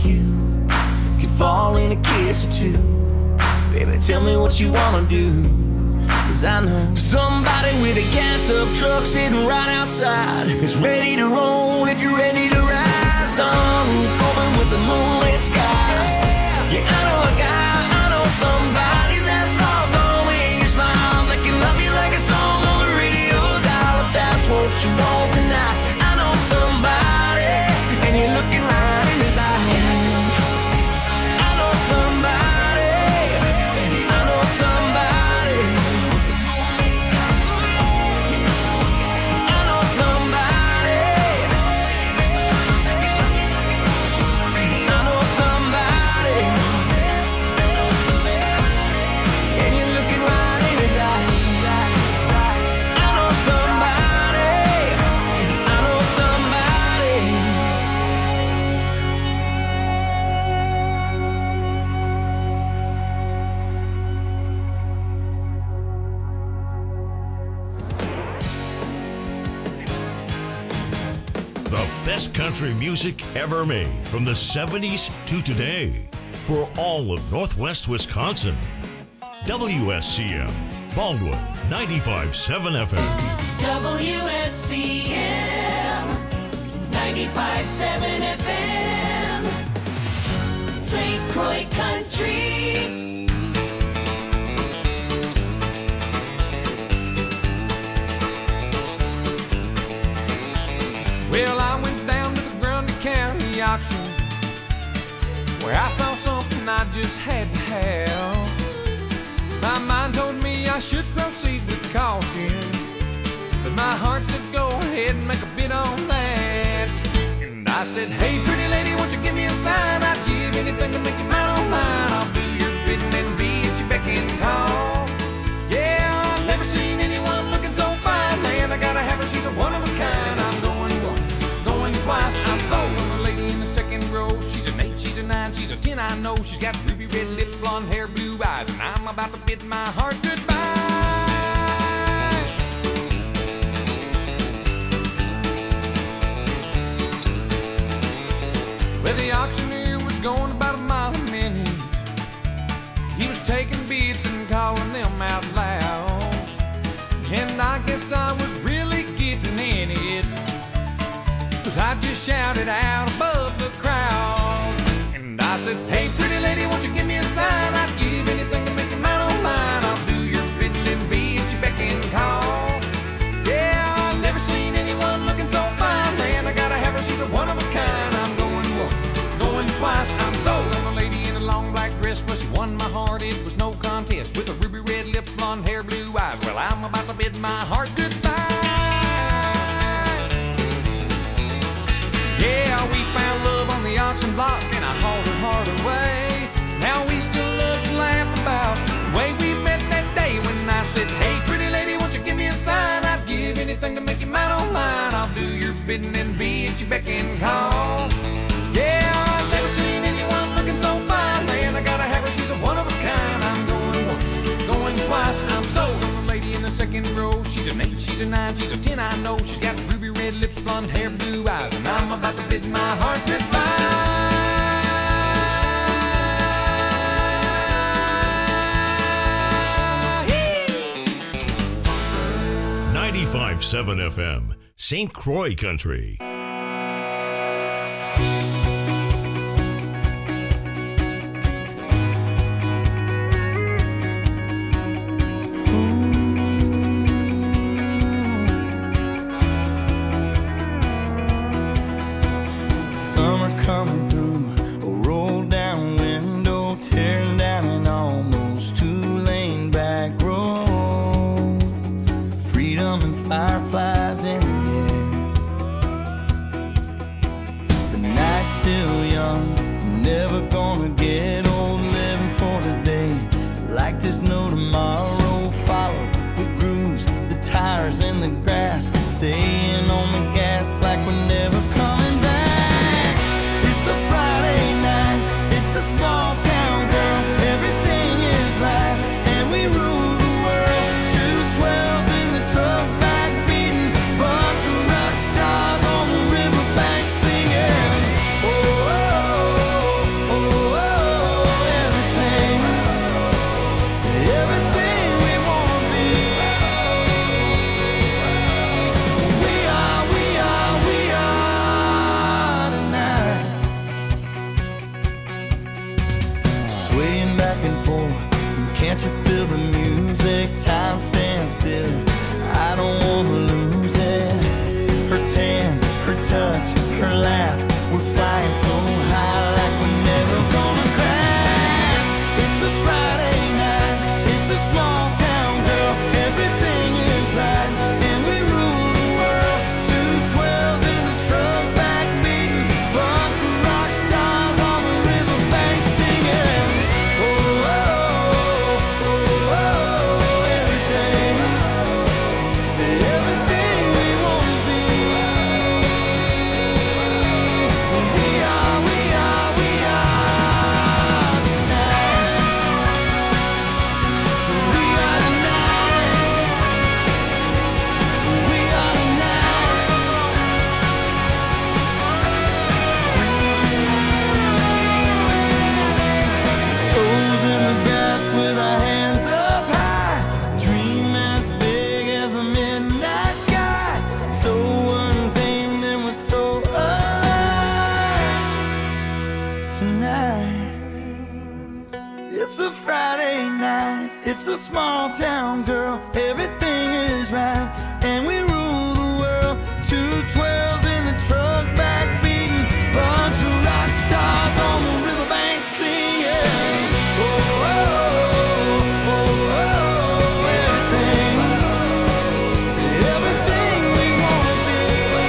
like you could fall in a kiss or two. Baby, tell me what you wanna do, 'cause I know somebody with a gassed up truck sitting right outside is ready to roll if you're ready to ride. Sun going with the moonlit sky. Yeah, I know a guy, I know somebody that's lost only in your smile, that can love you like a song on the radio dial. If that's what you want tonight, I know somebody, and you're looking right in his eyes. I know somebody, I know somebody, I know somebody, I know somebody, and you're looking right in his eyes. I know somebody, I know somebody. The best country music ever made from the 70s to today for all of Northwest Wisconsin. WSCM, Baldwin 95.7 FM. WSCM 95.7 FM, St. Croix Country. Well, I went down to the Grundy County auction where I saw something I just had to have. My mind told me I should proceed with caution, but my heart said go ahead and make a bid on that. And I said, hey, pretty lady, won't you give me a sign? I'd give anything to make you mine on mine. I'll do your bidding and be at your beck and call. Yeah, I've never seen anyone looking so fine, man. I gotta have her, she's a one of a kind. I'm going once, going twice. I'm sold on the lady in the second row. She's an 8, she's a 9, she's a 10, I know. She's got ruby red lips, blonde hair, blue eyes, and I'm about to bid my heart goodbye. Well, the auctioneer was going about a mile a minute. He was taking bids and calling them out loud, and I guess I was really getting in it, 'cause I just shouted out above the crowd. And I said, hey, pretty lady, won't you give me a sign? I'd give anything to make you mine on mine. I'll do your bidding and be at your beck and call. Yeah, I've never seen anyone looking so fine, man. I gotta have her, she's a one of a kind. I'm going once, going twice. I'm sold on a lady in a long black dress, but she won my heart, it was no contest. With a ruby red lips, blonde hair, blue eyes. Well, I'm about to bid my heart goodbye. Yeah, we found love on the auction block, and I hauled her heart away. Now we still love to laugh about the way we met that day when I said, hey, pretty lady, won't you give me a sign? I'd give anything to make you mine on mine. I'll do your bidding and be at your beck and call. Yeah, I've never seen anyone looking so fine, man. I gotta have her, she's a one of a kind. I'm going once, going twice. I'm sold on the lady in the second row. She's an 8, she's a 9, she's a 10, I know. She's got ruby red lips, blonde hair, blue eyes, and I'm about to bid my heart goodbye. 95.7 FM, St. Croix Country. Summer coming through, a roll down window, tearing down an almost two-lane back road. Freedom and fireflies in the air. The night's still young, never gonna get old, living for today. Like there's no tomorrow, follow the grooves, the tires in the grass, staying on the gas like we're never coming back. It's a Friday night, it's a small town, girl, everything is right, and we rule the world. 212s in the truck back beating, bunch of rock stars on the riverbank singing. Oh, oh, oh, Can't you feel the music? Time stands still. I don't wanna lose it. Her tan, her touch, her laugh. We're flying so high like we're never gonna crash. It's a Friday night. It's a small town, girl. Everything is right, and we rule the world. 212s in the truck, back beating. Bunch of rock stars on the riverbank singing. Oh, oh, oh, oh, oh, everything we wanna be. We are tonight. We are tonight. We are tonight. Toes in the grass with our hands up high. Dream as big as a midnight sky. So untamed and we're so alive tonight. It's a Friday night. It's a small town, girl. Everything is right, and we rule the world. 212s in the truck, back beating. Bunch of rock stars on the riverbank singing. Oh, oh, oh, oh, oh, everything we wanna be.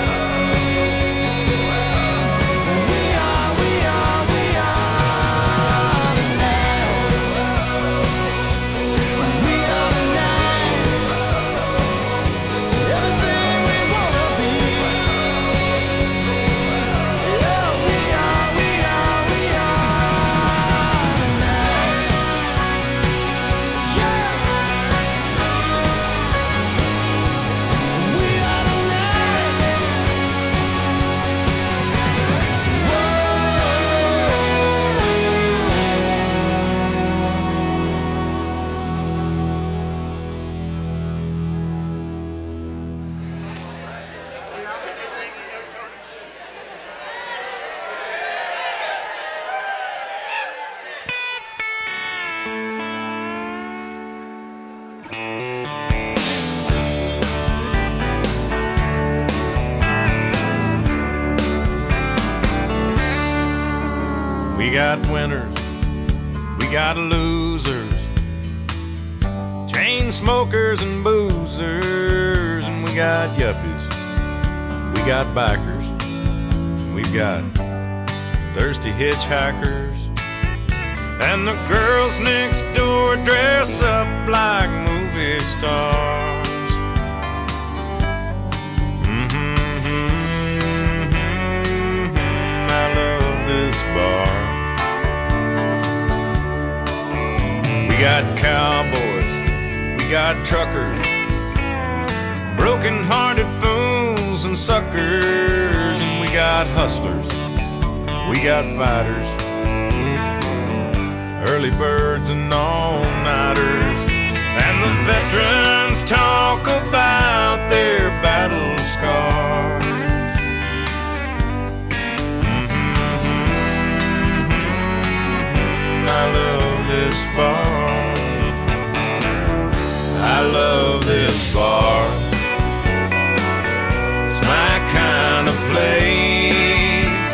We are tonight. We are tonight. Everything we wanna be. Yeah, we are tonight. Yeah. We are We got winners, we got losers, chain smokers and boozers, and we got yuppies, we got bikers, we've got thirsty hitchhikers, and the girls next door dress up like movie stars. I love this bar. We got cowboys, we got truckers, broken-hearted fools and suckers, and we got hustlers, we got fighters, early birds and all-nighters, and the veterans talk about their battle scars. I love this bar. I love this bar. It's my kind of place.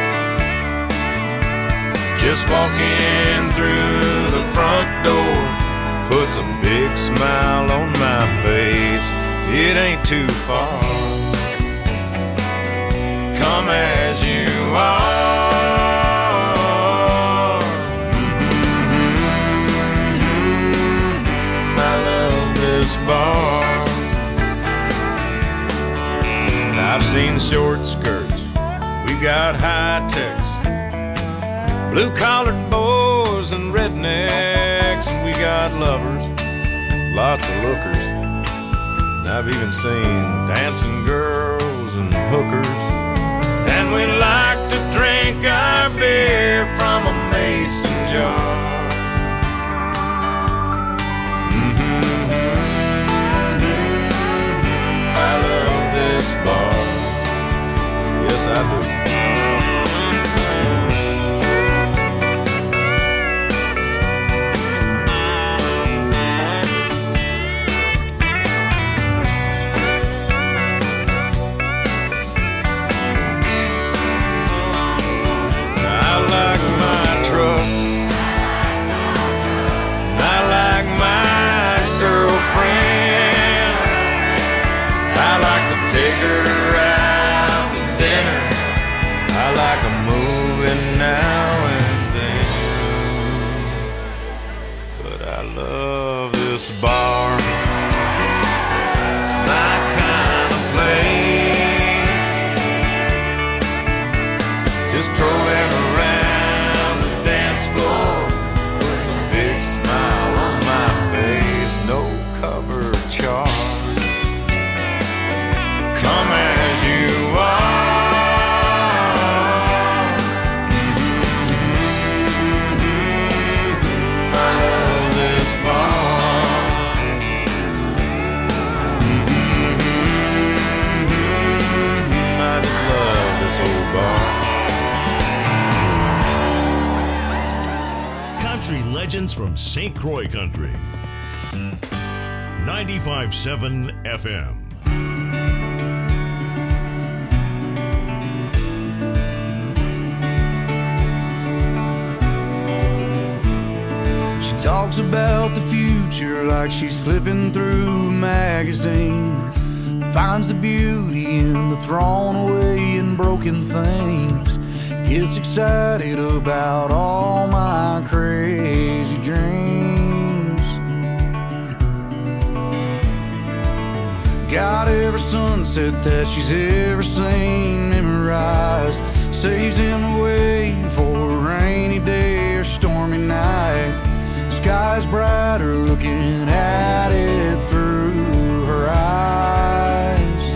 Just walking through the front door puts a big smile on my face. It ain't too far. Come as you are. Bar. I've seen short skirts, we've got high techs, blue-collared boys and rednecks, and we got lovers, lots of lookers. And I've even seen dancing girls and hookers, and we like to drink our beer from a mason jar. I love this bar. Yes, I do. legends from St. Croix Country. 95.7 FM. She talks about the future like she's flipping through a magazine. Finds the beauty in the thrown away and broken things. Gets excited about all my crazy dreams. Got every sunset that she's ever seen memorized. Saves him away for a rainy day or stormy night. Sky's brighter looking at it through her eyes.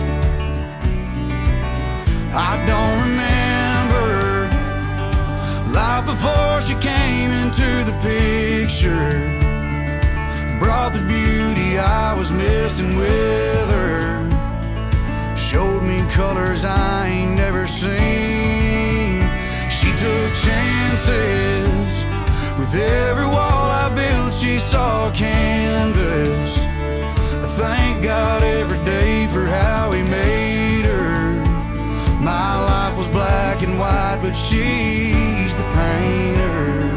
I don't remember life before she came into the picture. Brought the beauty I was missing with her. Showed me colors I ain't never seen. She took chances. With every wall I built, she saw canvas. I thank God every day for how he made her. My life was black and white, but she's the painter.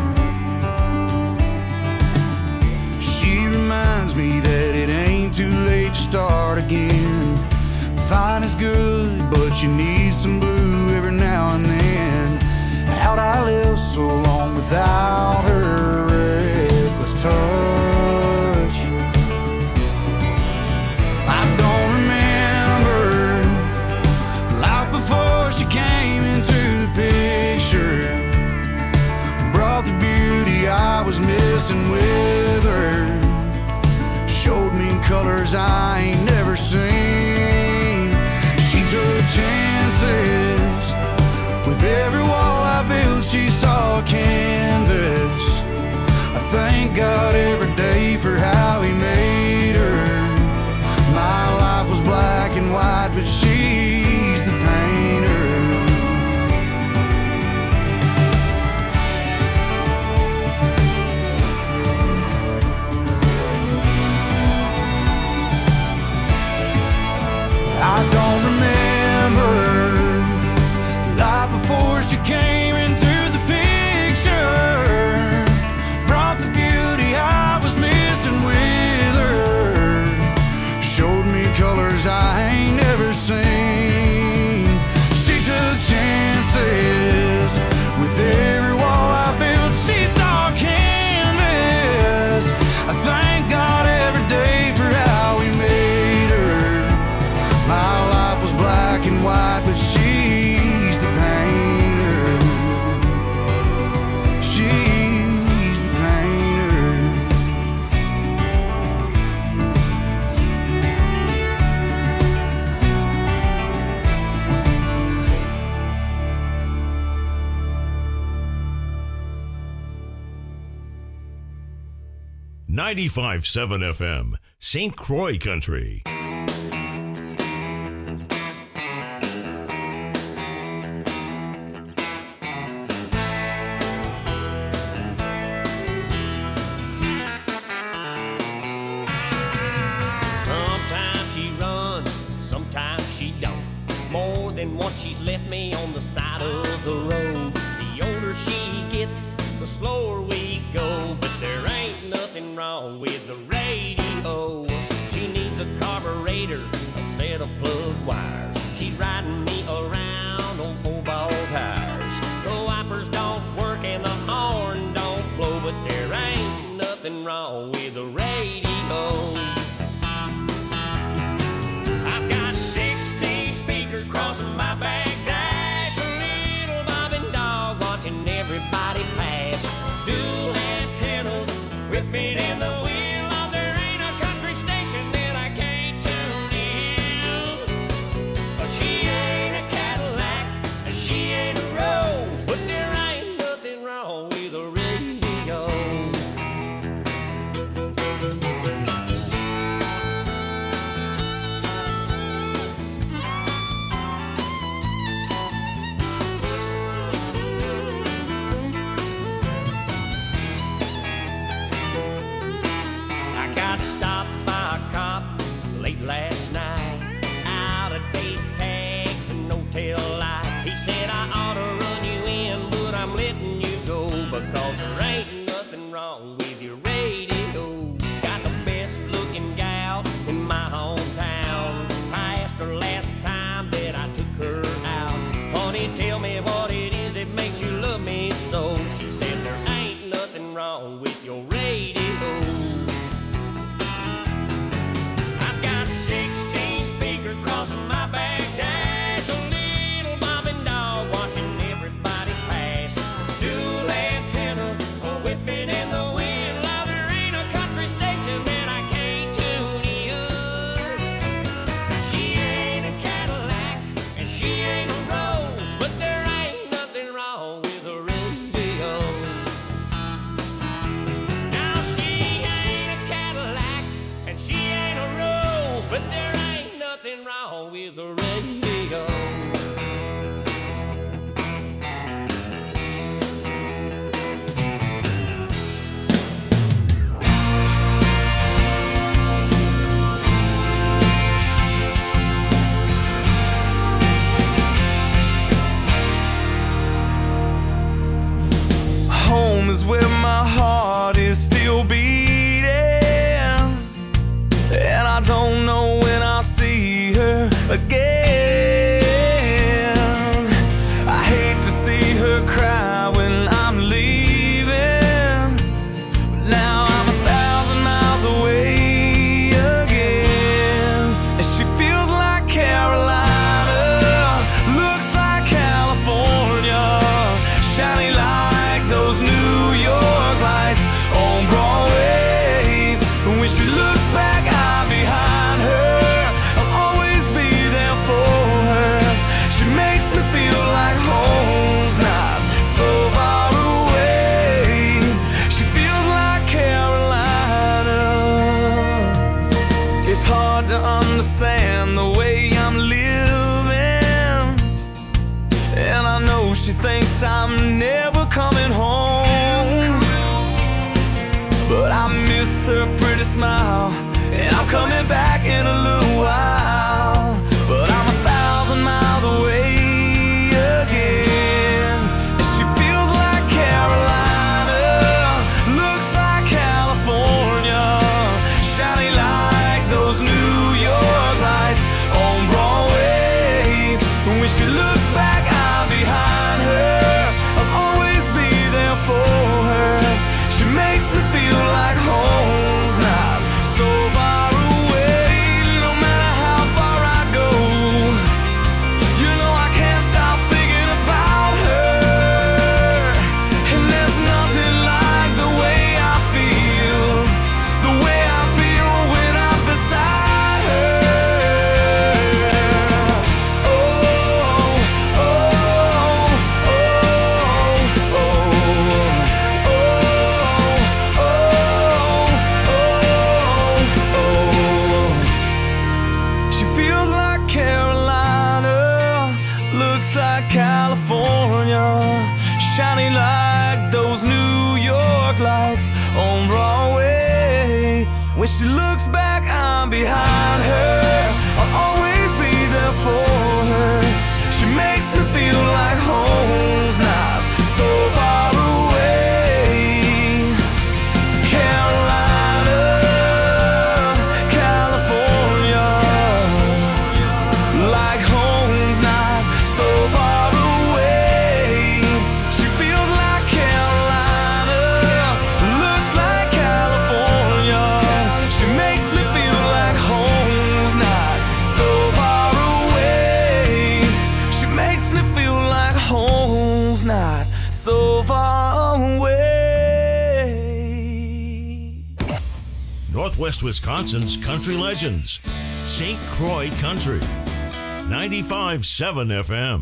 She reminds me that it ain't too late to start again. Fine is good, but you need some blue every now and then. How'd I live so long without her reckless touch? I don't remember life before she came into the picture. Brought the beauty I was missing with her. Showed me colors I ain't never seen. She took chances. With every wall I built, she saw canvas. I thank God every day for how he made her. My life was black and white, but she's the painter. I don't remember life before she came into the picture. Brought the beauty I was missing with her. Showed me colors I ain't never seen. She took chances. With every wall I built, she saw canvas. I thank God every day for how he made her. My life was black and white, but she's the painter. She's the painter. .95.7 FM, St. Croix Country. Sometimes she runs, sometimes she don't. More than once she's left me on the side of the road. The older she gets, the slower we go. But there ain't nothing wrong with the radio. She needs a carburetor, a set of plug wires. She's riding me around on 4-ball tires. The wipers don't work and the horn don't blow. But there ain't nothing wrong with the radio. I've got 60 speakers crossing my back dash. A little bobbing dog watching everybody pass. Dual antennas whipping in the wheel. Oh, there ain't a country station that I can't tune in. She ain't a Cadillac and she ain't a Rose, but there ain't nothing wrong with a radio. letting you go, because there ain't nothing wrong with your radio. Got the best looking gal in my hometown. I asked her last time that I took her out, honey, tell me what it is that makes you love me so. She said there ain't nothing wrong with your radio. I've got 16 speakers crossing my back dash, a little bobbing dog watching everybody pass, dual antennas whipping in the wind. Now there ain't a country station that I can't tune in. She ain't a Cadillac and she ain't a Rose, but there ain't nothing wrong with a radio. Now she ain't a Cadillac and she ain't a Rose, but there ain't nothing wrong with the radio. Home is where my heart is still beating, and I don't know when I'll see her again. I hate to see her cry when I'm leaving, but now I'm 1,000 miles away again. And she feels like Carolina, looks like California, shiny like those New York lights on Broadway. And when she looks back, I'm behind her. I'll always be there for her. She makes me feel like home's not so far away. She feels like Carolina. It's hard to understand the way I'm living, and I know she thinks I'm never coming home, but I miss her pretty smile, and I'm coming back in a little while. But I'm 1,000 miles away again, and she feels like Carolina, looks like California, shiny like those New York lights on Broadway. And when she looks back, I'm behind her. I'll always be there for her. She makes me feel like home's not so far away. No matter how far I go, you know I can't stop thinking about her. And there's nothing like the way I feel when I'm beside her. Oh, oh, oh, oh, oh, oh. She feels like Carolina, looks like California, shiny like those New York lights on Broadway. When she looks back, I'm behind her. I'll always be there for her. She makes me feel like home's not so far away. Carolina, California, like home's not so far away. She feels like Carolina, looks like California. She makes me feel like home's not so far away. She makes me feel like home's not so far away. Northwest Wisconsin's country legends. St. Croix Country. 95.7 FM.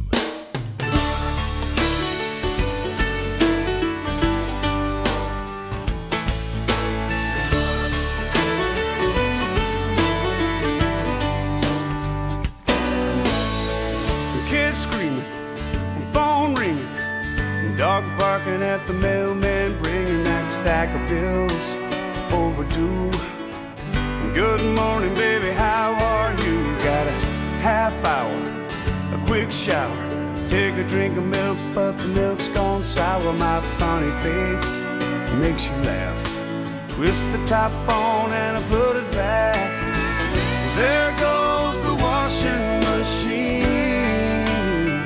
The kids screaming, phone ringing, dog barking at the mailman, bringing that stack of bills overdue. Good morning, baby, how are you? Got a half hour, a quick shower, Take a drink of milk, but the milk's gone sour. My funny face makes you laugh. Twist the top on and I put it back. There goes the washing machine.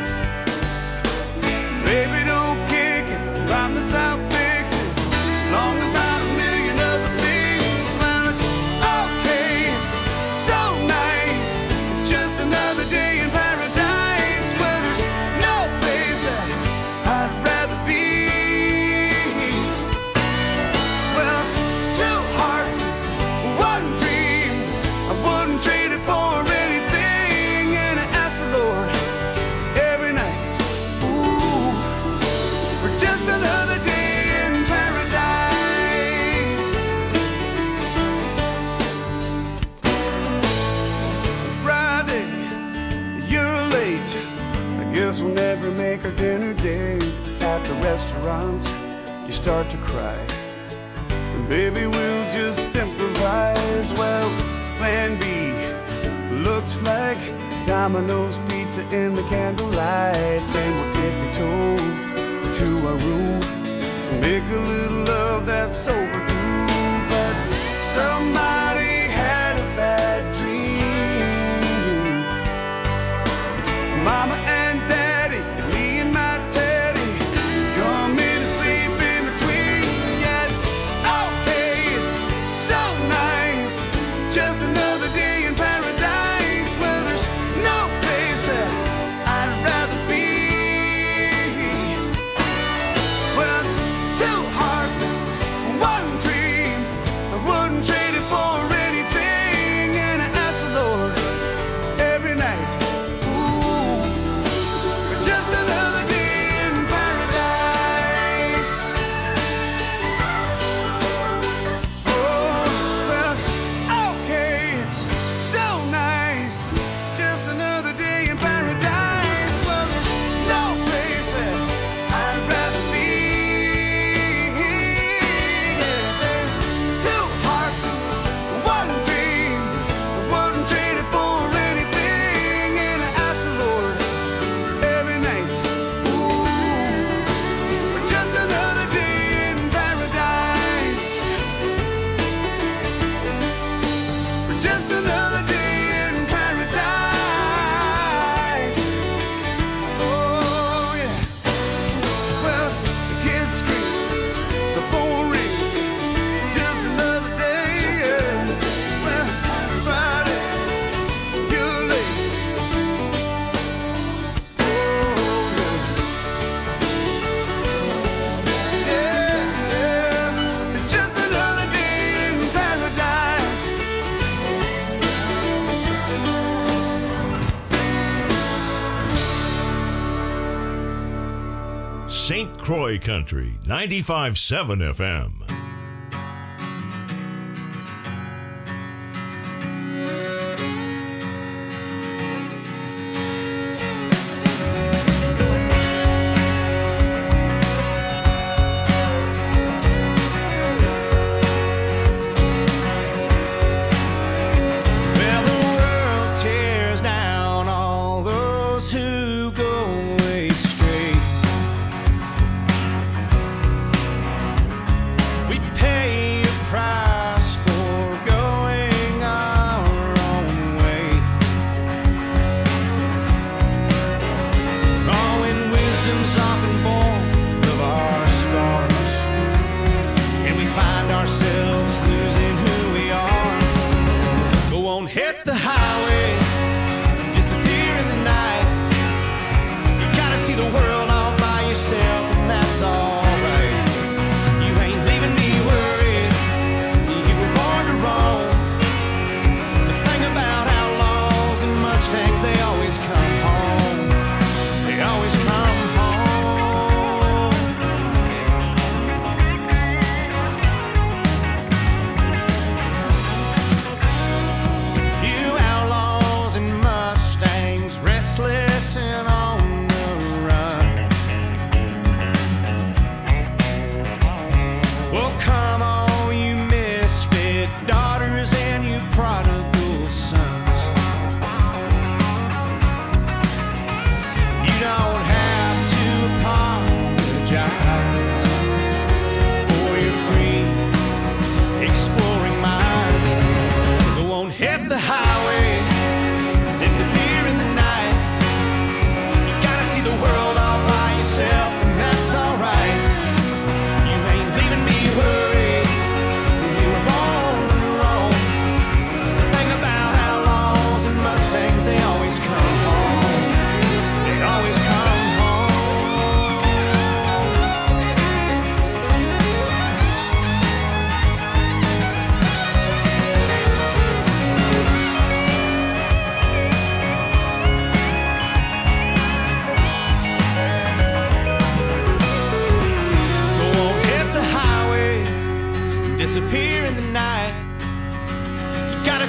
Baby, don't kick it, promise I'll fix it. Long about a million other things. When it's okay, it's so nice. It's just another day in paradise where there's no place that I'd rather be. Well, it's two hearts, one dream. I wouldn't trade it for anything. And I ask the Lord every night, ooh, for just another day in paradise. Friday, you're late. I guess we'll never make our dinner date. At the restaurant, you start to cry. And baby, we'll just improvise. Well, plan B looks like Domino's pizza in the candlelight. Then we'll tiptoe to our room and make a little love that's overdue. But somebody had a bad dream. Mama and Daddy, and me and my Teddy, come in and sleep in between. Yeah, it's okay, it's so nice. Just another day in paradise where there's no place that I'd rather be. Well, it's two hearts, one dream. I wouldn't trade it for anything. And I ask the Lord every night, ooh, for just another day in paradise. Oh, well, it's okay, it's so nice. Just another day in paradise. Well, there's no place that I'd rather be. Yeah, there's two hearts, one dream. I wouldn't trade it for anything. And I ask the Lord every night, ooh, for just another day in paradise. For just another day in paradise. Oh, yeah. Well, the kids scream, the phone rings. Just another day. Yeah. Well, it's Friday, you're late. Oh, yeah. Yeah. It's just another day in paradise. St. Croix Country, 95.7 FM. Well, the world tears down all those who go astray.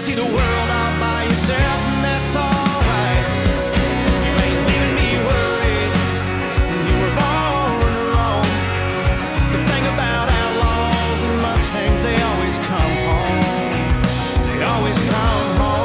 see the world all by yourself, and that's alright. You ain't leaving me worried, you were born alone. The thing about outlaws and Mustangs, they always come home. They always come home.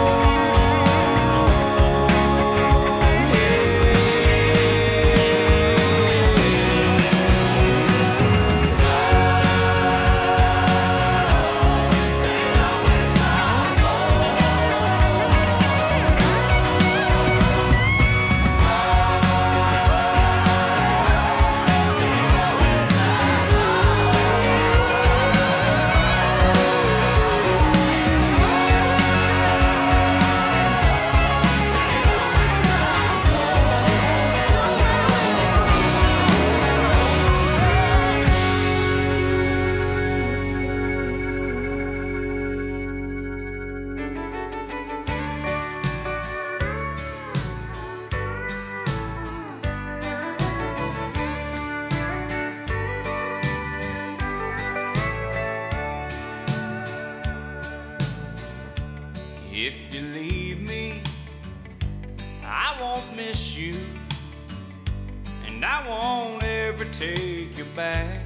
If you leave me, I won't miss you, and I won't ever take you back.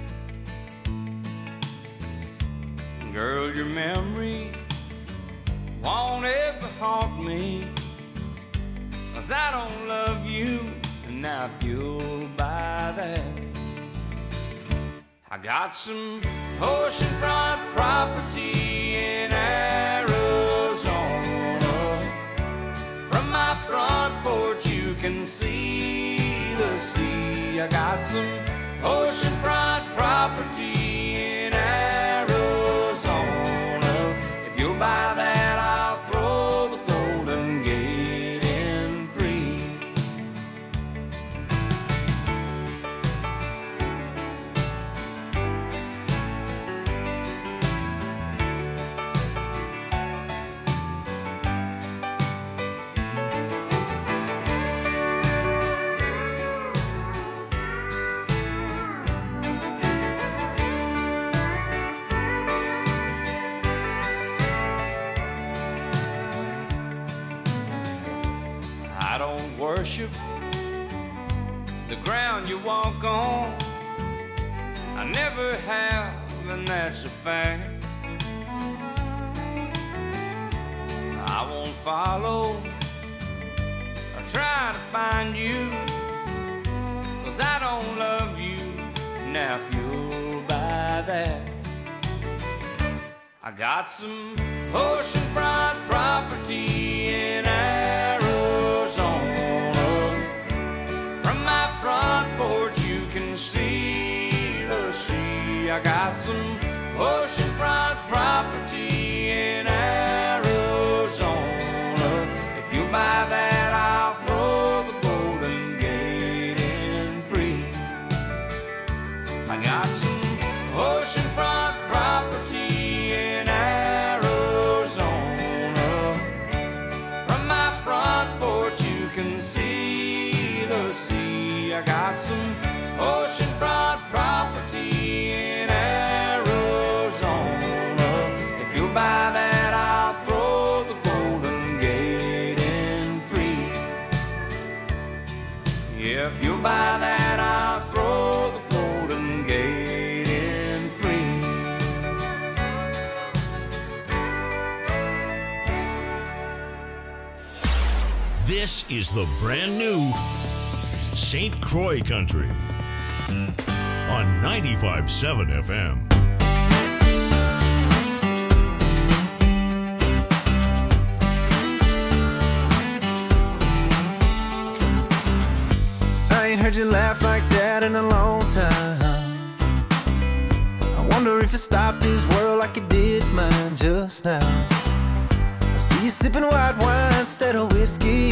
Girl, your memory won't ever haunt me, 'cause I don't love you, and I feel by that. I got some oceanfront property in Arizona. From my front porch you can see the sea. I got some oceanfront property in Arizona. If you'll buy that, I'll throw the Golden Gate in free. I don't worship the ground you walk on. I never have, and that's a fact. I won't follow or try to find you, 'cause I don't love you. Now if you'll buy that, I got some oceanfront property in Arizona. From my front porch you can see the sea. I got some oceanfront property in Arizona. If you buy that, I'll throw the Golden Gate in free. I got some oceanfront property in Arizona. From my front porch you can see the sea. I got some oceanfront property in Arizona. If you'll buy that, I'll throw the Golden Gate in free. If you'll buy that, I'll throw the Golden Gate in free. This is the brand new St. Croix Country on 95.7 FM. I ain't heard you laugh like that in a long time. I wonder if it stopped this world like it did mine just now. I see you sipping white wine instead of whiskey.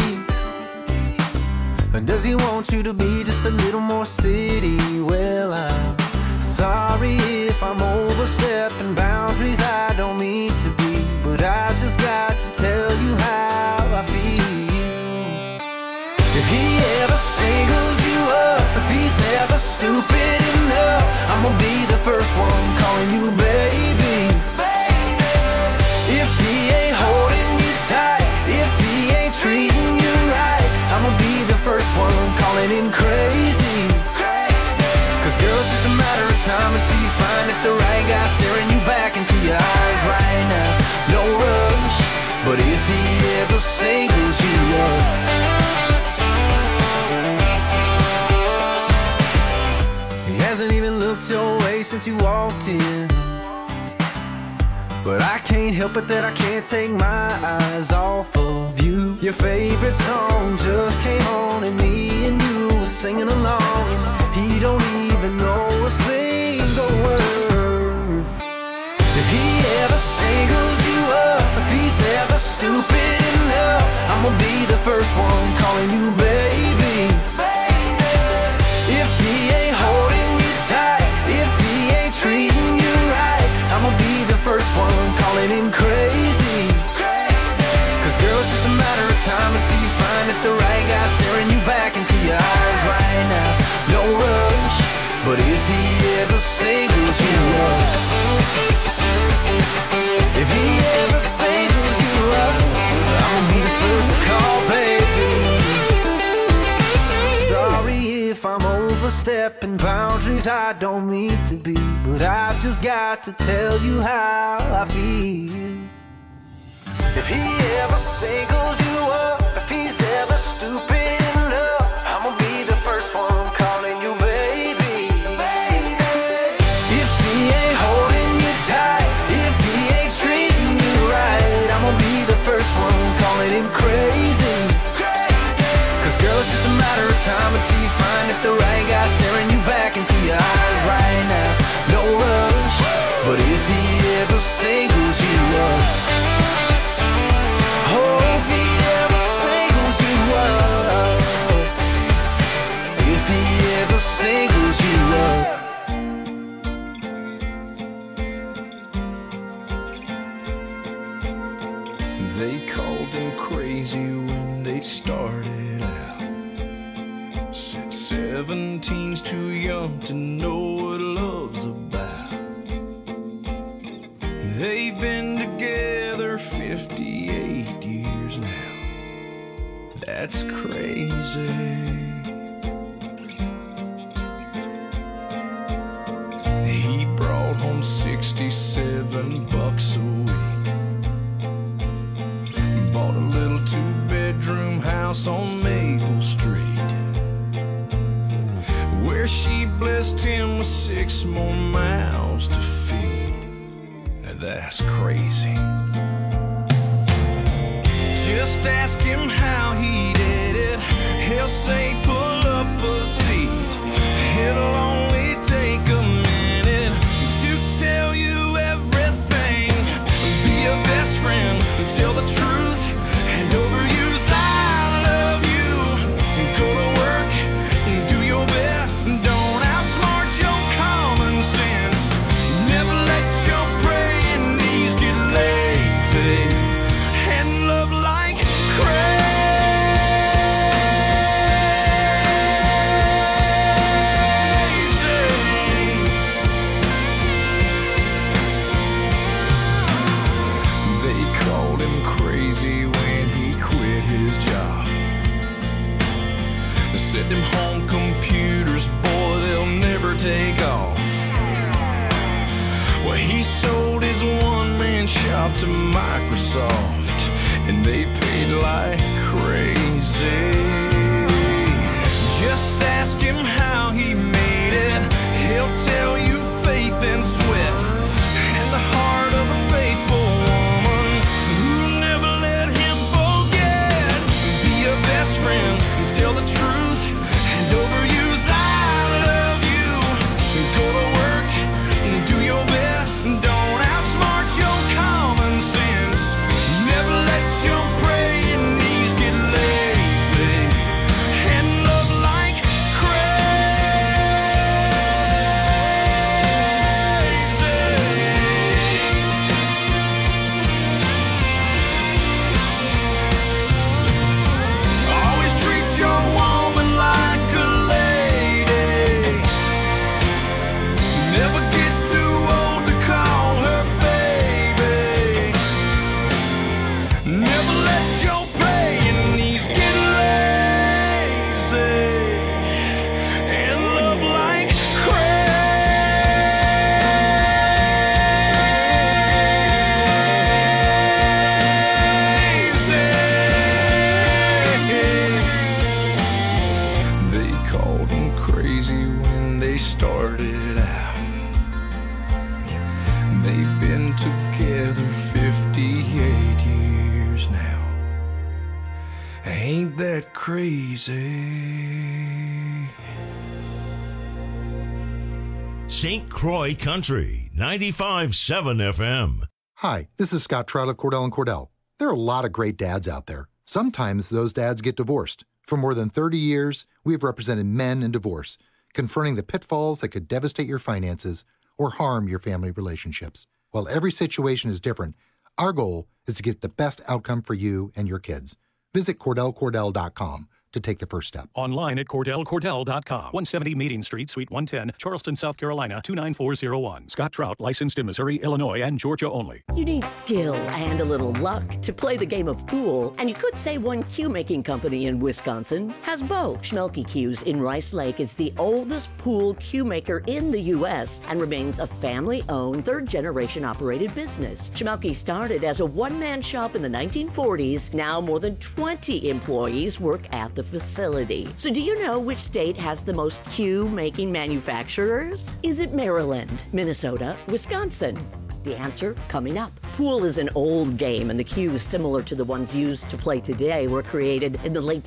Or does he want you to be just a little more city? Well, I'm sorry if I'm overstepping boundaries I don't mean to be, but I just got to tell you how I feel. If he ever singles you up, if he's ever stupid enough, I'm gonna be the first one calling you baby. If he just a matter of time until you find that the right guy staring you back into your eyes right now. No rush, but if he ever singles you up, he hasn't even looked your way since you walked in. But I can't help it that I can't take my eyes off of you. Your favorite song just came on and me and you were singing along, and he don't even know a single word. If he ever singles you up, if he's ever stupid enough, I'ma be the first one calling you baby. If he ain't holding you tight, if he ain't treating you right, I'ma be the first one calling him crazy. Cause girl, it's just a matter of time until you find that the right guy staring you back into your eyes right now. No rush, but if he ever singles you up, if he ever singles you up, I'ma be the first to call, baby. Sorry if I'm overstepping boundaries I don't mean to be, but I've just got to tell you how I feel. If he ever singles you up, if he's ever stupid enough, I'ma be the first one calling you baby. If he ain't holding you tight, if he ain't treating you right, I'ma be the first one calling him crazy. Cause girl, it's just a matter of time until you find that the right guy staring you back into your eyes right now. No rush, but if he ever singles you up, oh, if he ever singles you up, if he ever singles you up. They called them crazy when they started out. Said 17's too young to know what love's about. They've been together 58 years now. That's crazy. He brought home $67 a week. Bought a little two-bedroom house on Maple Street, where she blessed him with 6 more mouths to feed. Now that's crazy. Just ask him how he did it. He'll say pull up a seat. It'll only take a minute to tell you everything. Be a best friend, tell the truth, and overuse I love you. Go to work, do your best, don't outsmart your common sense. Never let your praying knees get lazy, and love like crazy. They called him crazy when he quit his job. They said them home computers, boy, they'll never take off. Well, he sold his one-man shop to Microsoft, and they paid like crazy. Just ask him how he made it. He'll tell you faith and sweat, and the heart of a faithful woman who'll never let him forget. Be a best friend, tell the truth, and overuse I love you. Go to work, do your best, don't outsmart your common sense. Never let your praying knees get lazy, and love like crazy. Been together 58 years now. Ain't that crazy? St. Croix Country, 95.7 FM. Hi, this is Scott Trout of Cordell & Cordell. There are a lot of great dads out there. Sometimes those dads get divorced. For more than 30 years, we've represented men in divorce, confronting the pitfalls that could devastate your finances or harm your family relationships. While every situation is different, our goal is to get the best outcome for you and your kids. Visit CordellCordell.com to take the first step. Online at CordellCordell.com. 170 Meeting Street, Suite 110, Charleston, South Carolina, 29401. Scott Trout, licensed in Missouri, Illinois, and Georgia only. You need skill and a little luck to play the game of pool, and you could say one cue-making company in Wisconsin has both. Schmelke Cues in Rice Lake is the oldest pool cue maker in the U.S. and remains a family-owned, third-generation operated business. Schmelke started as a one-man shop in the 1940s. Now more than 20 employees work at the facility. So do you know which state has the most cue-making manufacturers? Is it Maryland, Minnesota, Wisconsin? The answer coming up. Pool is an old game, and the cues similar to the ones used to play today were created in the late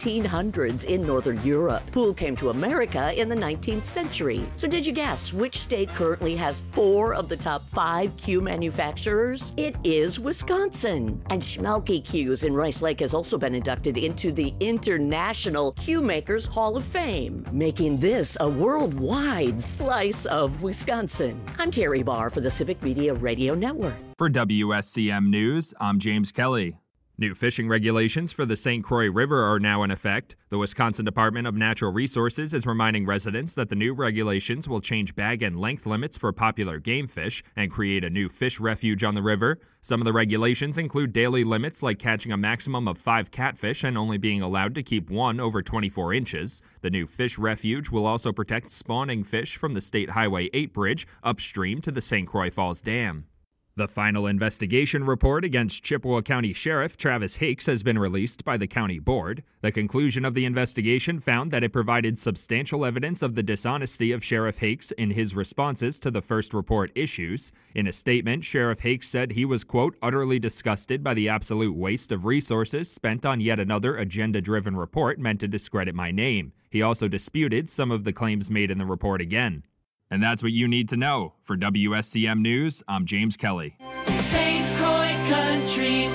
1600s in Northern Europe. Pool came to America in the 19th century. So did you guess which state currently has 4 of the top 5 cue manufacturers? It is Wisconsin. And Schmelke Cues in Rice Lake has also been inducted into the International Cue Makers Hall of Fame, making this a worldwide slice of Wisconsin. I'm Terry Barr for the Civic Media Radio Network. For WSCM News, I'm James Kelly. New fishing regulations for the St. Croix River are now in effect. The Wisconsin Department of Natural Resources is reminding residents that the new regulations will change bag and length limits for popular game fish and create a new fish refuge on the river. Some of the regulations include daily limits like catching a maximum of 5 catfish and only being allowed to keep 1 over 24 inches. The new fish refuge will also protect spawning fish from the State Highway 8 bridge upstream to the St. Croix Falls Dam. The final investigation report against Chippewa County Sheriff Travis Hakes has been released by the county board. The conclusion of the investigation found that it provided substantial evidence of the dishonesty of Sheriff Hakes in his responses to the first report issues. In a statement, Sheriff Hakes said he was, quote, utterly disgusted by the absolute waste of resources spent on yet another agenda-driven report meant to discredit my name. He also disputed some of the claims made in the report again. And that's what you need to know. For WSCM News, I'm James Kelly. St. Croix Country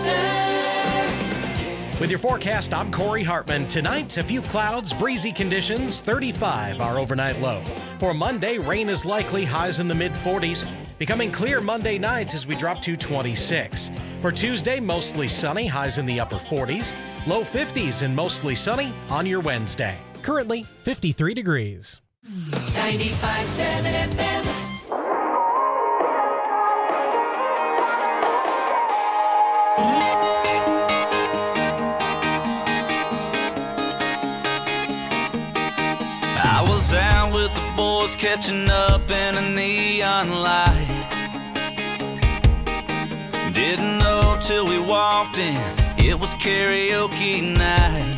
weather. With your forecast, I'm Corey Hartman. Tonight, a few clouds, breezy conditions, 35 our overnight low. For Monday, rain is likely, highs in the mid-40s. Becoming clear Monday night as we drop to 26. For Tuesday, mostly sunny, highs in the upper 40s. Low 50s and mostly sunny on your Wednesday. Currently, 53 degrees. 95.7 FM. I was out with the boys catching up in a neon light. Didn't know till we walked in, it was karaoke night.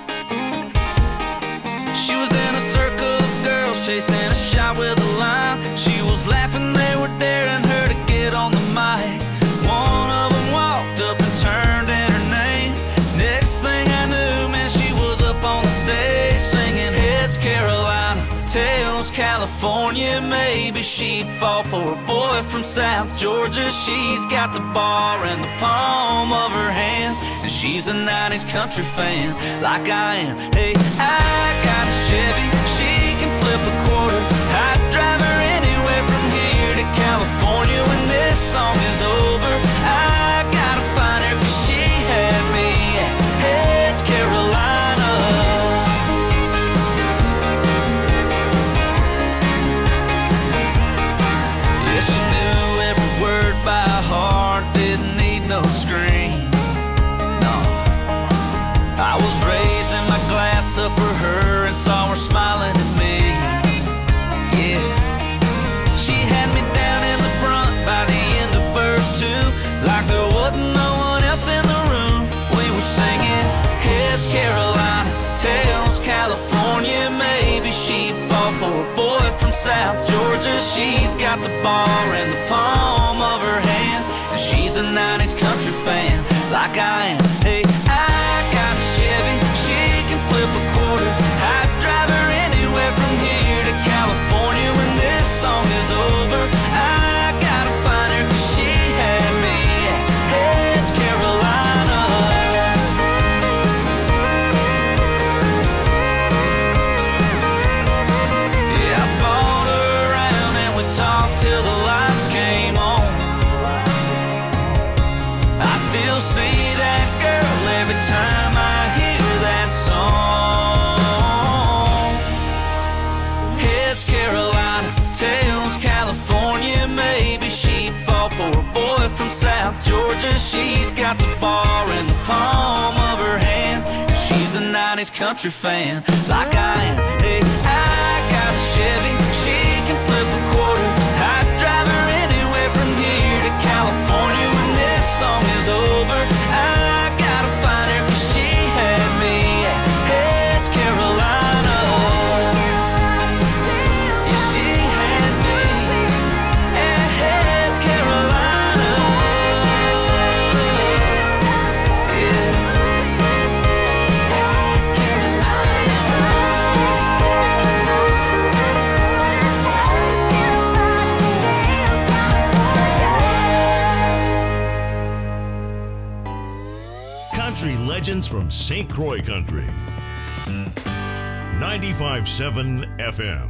She was in a circle of girls chasing a shot with a line. She was laughing, they were daring her to get on the mic. One of them walked up and turned in her name. Next thing I knew, man, she was up on the stage singing Heads Carolina, Tails California. Maybe she'd fall for a boy from South Georgia. She's got the bar in the palm of her hand, and she's a 90s country fan like I am. Hey, I got a Chevy, she can flip a quarter. I'd drive her anywhere from here to California. When this song is over, I gotta find her, 'cause she had me at Heads Carolina. Yeah, she knew every word by heart, didn't need no screen. No, I was raising my glass up for her and saw her smiling at me. Yeah, she had me down in the front by the end of verse 2, like there wasn't no one else in the room. We were singing Heads Carolina, Tails California. Maybe she'd fall for a boy from South Georgia. She's got the bar in the palm She's a 90s country fan, like I am. Hey, I got a Chevy, she can flip a quarter. I'd drive her anywhere from here to California when this song is over. I gotta find her 'cause she had me. Hey, it's Carolina. Yeah, I bought her around and we talked till the lights came on. I still see that girl every time I hear that song. It's Carolina, tells California, maybe she'd fall for a boy from South Georgia. She's got the bar in the palm of her hand. She's a 90s country fan, like I am. Hey, I got a Chevy, she can flip a quarter. I'd drive her anywhere from here to California when this song is over. I gotta find her 'cause she had me. Hey, it's Carolina. Yeah, she had me. Hey, it's Carolina. Yeah. It's Country legends from St. Croix Country. 95.7 FM.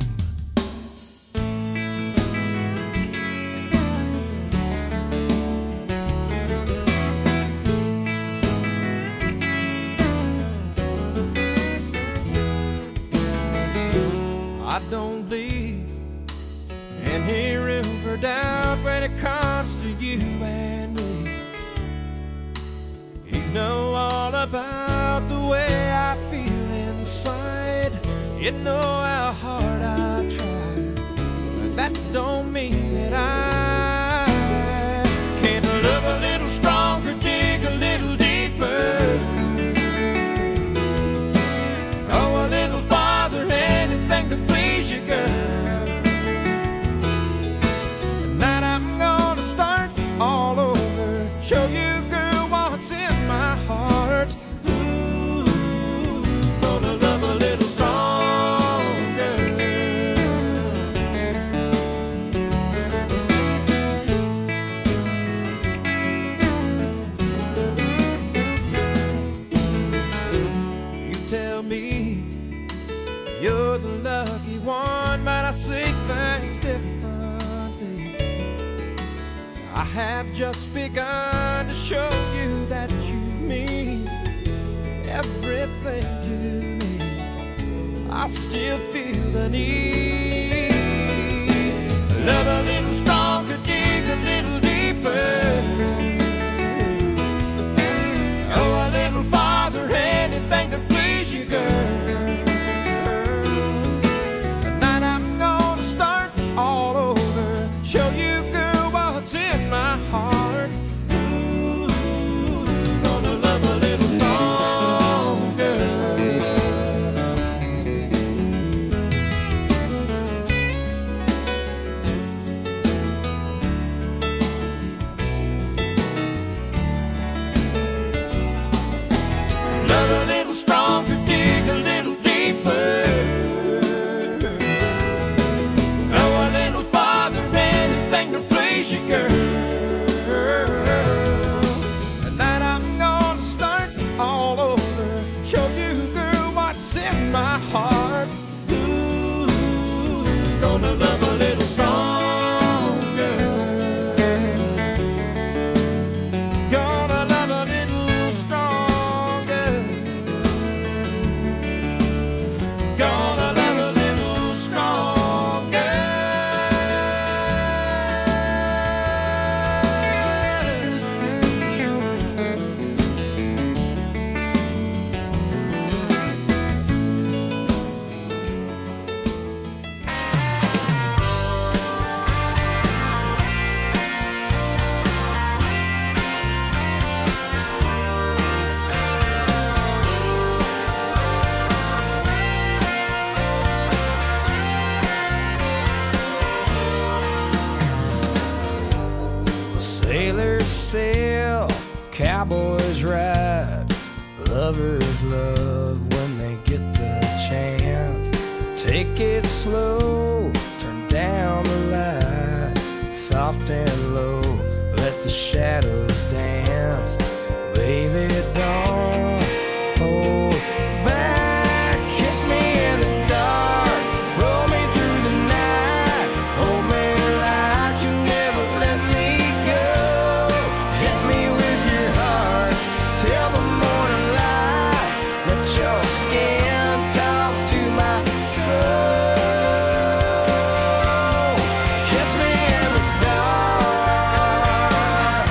I don't leave any room for doubt when it comes to you and me. You know all about the way I feel inside. You know how hard I try, but that don't mean that I can't love a little stronger, dig a little deeper, go a little farther, anything to please you, girl. Tonight I'm gonna start all over, show you, girl, what's in my heart. Ooh, gonna love a little stronger. You tell me you're the lucky one, but I see things differently. I have just begun to show you that you mean everything to me. I still feel the need. Love a little stronger, dig a little deeper, go a little farther, anything to please you, girl. Tonight I'm gonna start all over, show you, girl, what's in my heart. Ooh, gonna love a little stronger. cowboys ride, lovers love when they get the chance. Take it slow, turn down the light, soft and low, let the shadows dance. Baby, don't hold back. Kiss me in the dark, roll me through the night, hold me like you never let me go. Hit me with your heart till the morning light, let your skin talk to my soul. Kiss me in the dark.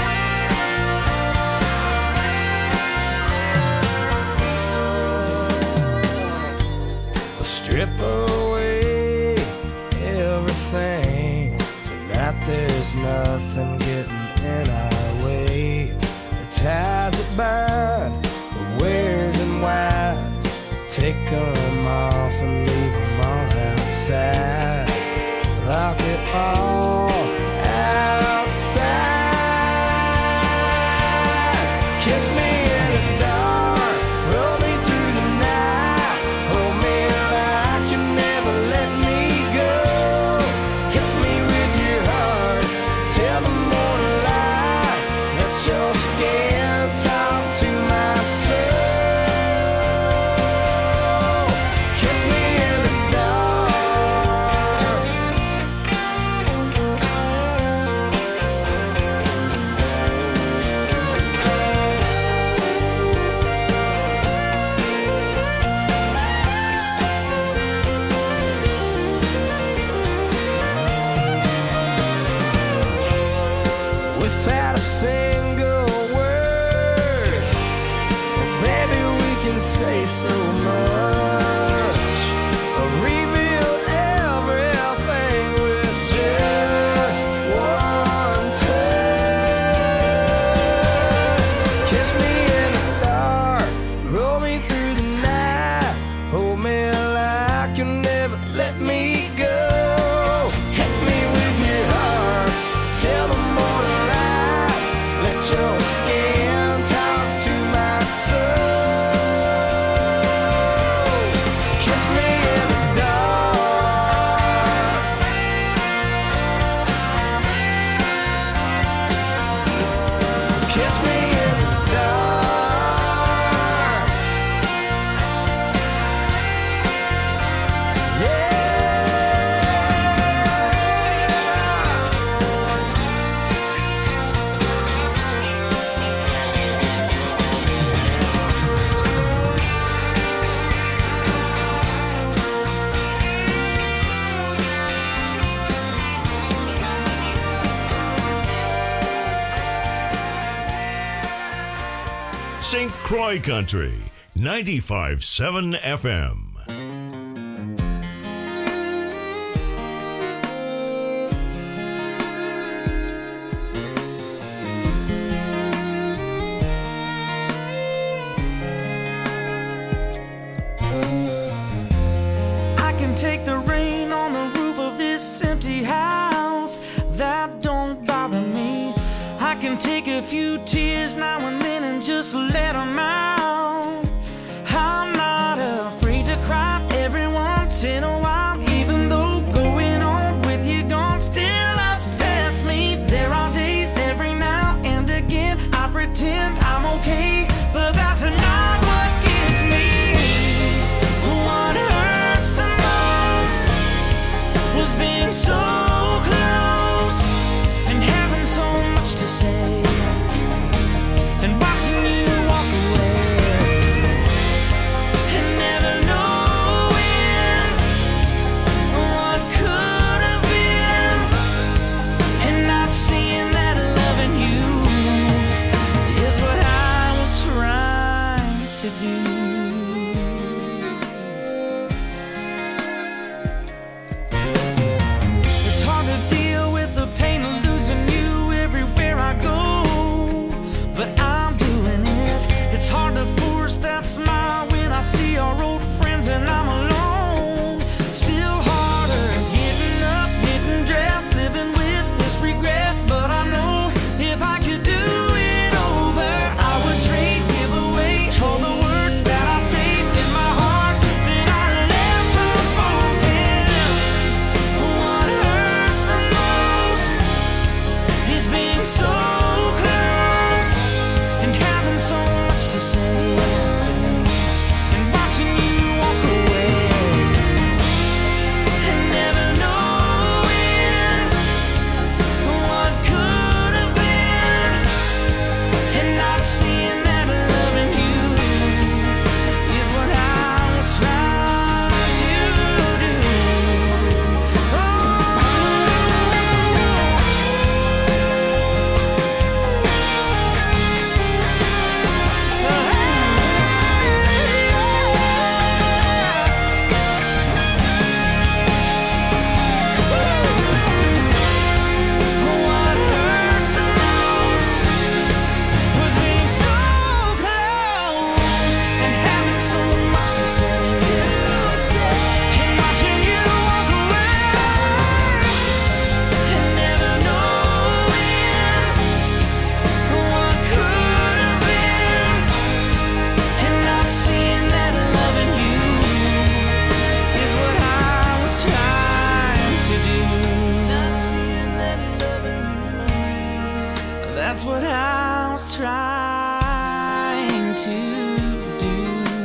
Strip away everything. Tonight there's nothing getting in our way. The ties that bind, the wares and whys, take them off and leave them all outside. Lock it all outside. Kiss me in the dark, roll me through the night, hold me like you never let me go. Hit me with your heart till the morning light, let your skin talk to my soul. Kiss me in the dark. Without a single word, baby, we can say so much. Reveal everything with just one touch. Kiss me in the dark, roll me through the night, hold me like you never let me go. Hit me with your heart till the morning light, let your skin talk to my soul. Kiss me in the dark. Kiss me in the dark. Yeah. St. Croix Country, 95.7 FM. I can take the rain on the roof of this empty house, that don't bother me. I can take a few tears now and then and just let them out. I'm not afraid to cry every once in a while, even though going on with you gone still upsets me. There are days every now and again I pretend I'm okay, but that's not what gets me. What hurts the most was being so close and having so much to say, and watching you walk away. That's what I was trying to do.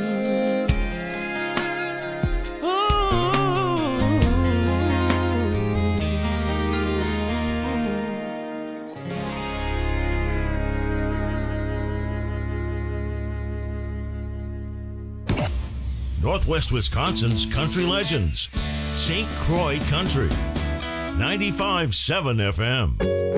Northwest Wisconsin's country legends. St. Croix Country. 95.7 FM.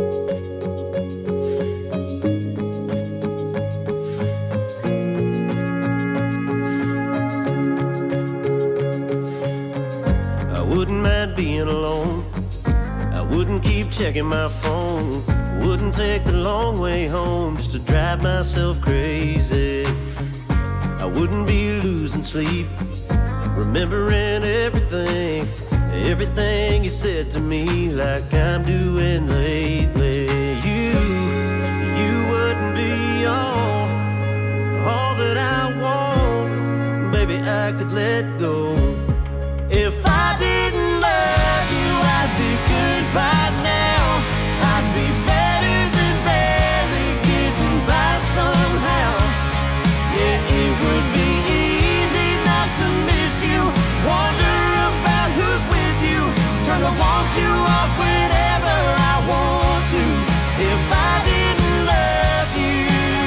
I wouldn't mind being alone. I wouldn't keep checking my phone. Wouldn't take the long way home just to drive myself crazy. I wouldn't be losing sleep, remembering everything you said to me, like I'm doing lately. You wouldn't be all that I want. Baby, I could let go. If I didn't love you, I'd be good by now. I'd be better than barely getting by somehow. Yeah, it would be easy not to miss you. Wonder about who's with you. Turn the want you off whenever I want to. If I didn't love you,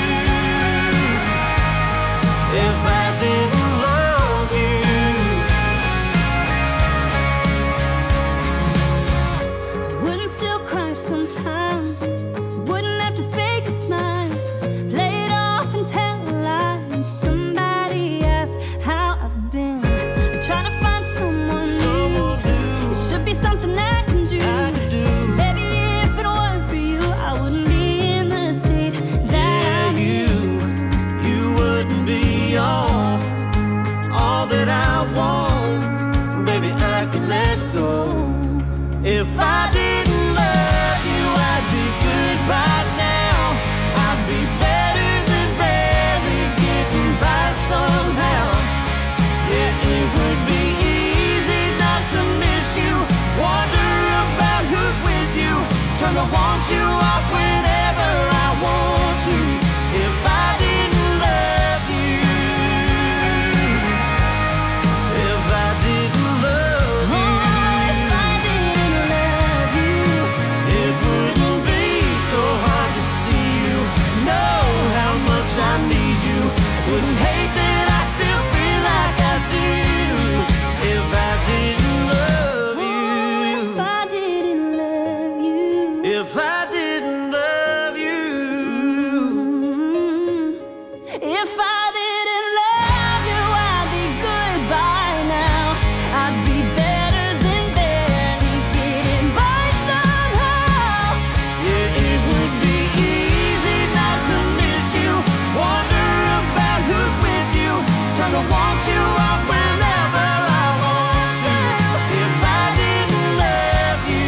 if I didn't love you. Wouldn't still cry sometimes. Wouldn't have to fake a smile. Play it off and tell a lie. When somebody asks how I've been, I'm trying to find someone new. It should be something I can do. Baby, if it weren't for you, I wouldn't be in the state that I'm in. You wouldn't be all that I want. Baby, I could let go. If I didn't love you, I'd be good by now. I'd be better than barely getting by somehow. Yeah, it would be easy not to miss you. Wonder about who's with you. Turn the want you off whenever I want to. If I didn't love you, if I didn't love you, If I didn't love you, it wouldn't be so hard to see you. Know how much I need you. Wouldn't hate that I still feel like I do. If I didn't love you, if I didn't love you, if I didn't love you. if I didn't love you, I'd be good by now. I'd be better than barely getting by somehow. Yeah, it would be easy not to miss you. Wonder about who's with you. Turn the want you off whenever I want to. If I didn't love you,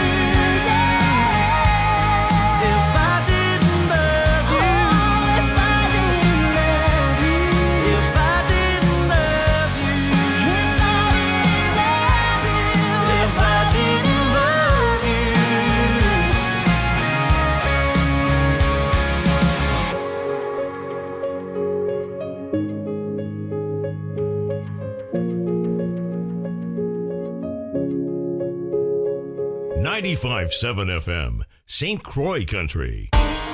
if I didn't love you, If I didn't love you, if I didn't love you, if I didn't love you, if I didn't love you. 95.7 FM, St. Croix Country.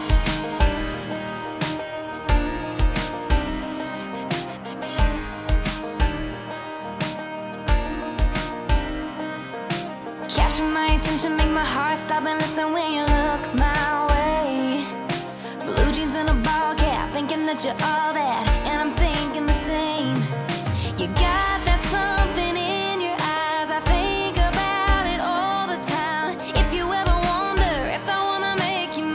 capture my attention, make my heart stop and listen when you look my way. Blue jeans and a ball cap, thinking that you're all that, and I'm thinking the same. You got that something in your eyes, I think about it all the time. If you ever wonder if I wanna make you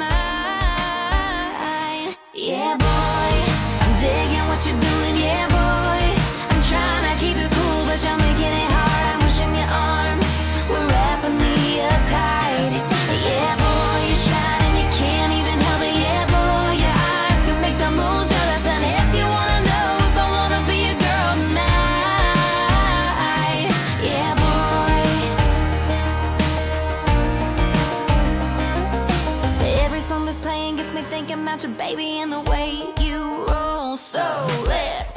mine, yeah boy, I'm digging what you're doing, yeah boy. I'm trying to keep it cool, but you're making it hard. I'm wishing your arms were wrapping me up tight. Yeah boy, you shine and you can't even help it. Yeah boy, your eyes can make the moon jealous, and if you thinking about your baby and the way you roll. So let's